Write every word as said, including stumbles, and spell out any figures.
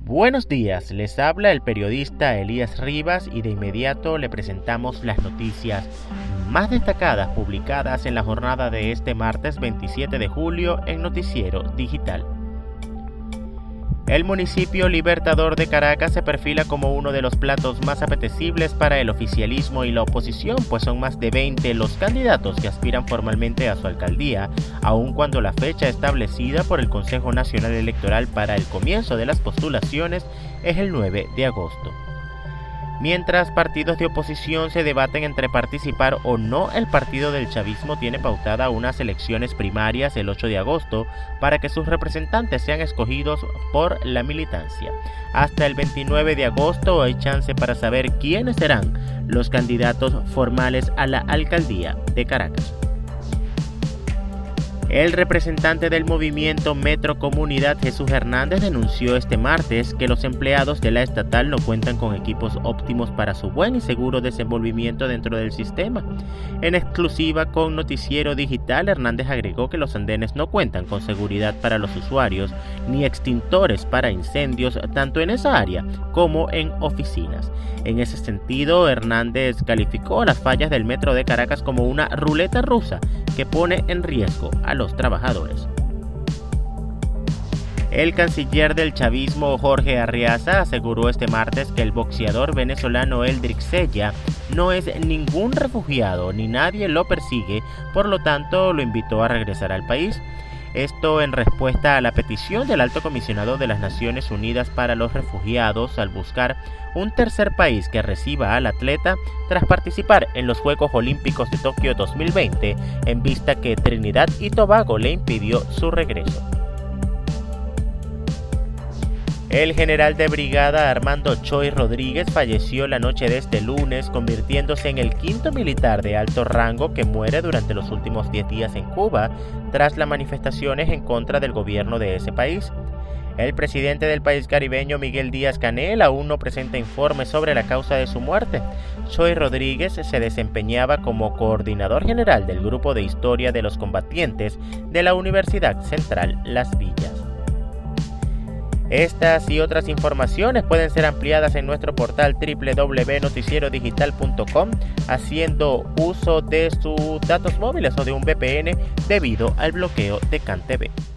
Buenos días, les habla el periodista Elías Rivas y de inmediato le presentamos las noticias más destacadas publicadas en la jornada de este martes veintisiete de julio en Noticiero Digital. El municipio Libertador de Caracas se perfila como uno de los platos más apetecibles para el oficialismo y la oposición, pues son más de veinte los candidatos que aspiran formalmente a su alcaldía, aun cuando la fecha establecida por el Consejo Nacional Electoral para el comienzo de las postulaciones es el nueve de agosto. Mientras partidos de oposición se debaten entre participar o no, el partido del chavismo tiene pautada unas elecciones primarias el ocho de agosto para que sus representantes sean escogidos por la militancia. Hasta el veintinueve de agosto hay chance para saber quiénes serán los candidatos formales a la alcaldía de Caracas. El representante del movimiento Metro Comunidad, Jesús Hernández, denunció este martes que los empleados de la estatal no cuentan con equipos óptimos para su buen y seguro desenvolvimiento dentro del sistema. En exclusiva con Noticiero Digital, Hernández agregó que los andenes no cuentan con seguridad para los usuarios ni extintores para incendios tanto en esa área como en oficinas. En ese sentido, Hernández calificó las fallas del Metro de Caracas como una ruleta rusa que pone en riesgo a los trabajadores. El canciller del chavismo, Jorge Arriaza, aseguró este martes que el boxeador venezolano Eldrick Sella no es ningún refugiado ni nadie lo persigue, por lo tanto lo invitó a regresar al país. Esto en respuesta a la petición del Alto Comisionado de las Naciones Unidas para los Refugiados al buscar un tercer país que reciba al atleta tras participar en los Juegos Olímpicos de Tokio dos mil veinte, en vista que Trinidad y Tobago le impidió su regreso. El general de brigada Armando Choy Rodríguez falleció la noche de este lunes, convirtiéndose en el quinto militar de alto rango que muere durante los últimos diez días en Cuba, tras las manifestaciones en contra del gobierno de ese país. El presidente del país caribeño, Miguel Díaz-Canel, aún no presenta informes sobre la causa de su muerte. Choy Rodríguez se desempeñaba como coordinador general del Grupo de Historia de los Combatientes de la Universidad Central Las Villas. Estas y otras informaciones pueden ser ampliadas en nuestro portal doble u doble u doble u punto noticiero digital punto com haciendo uso de sus datos móviles o de un V P N debido al bloqueo de CanTV.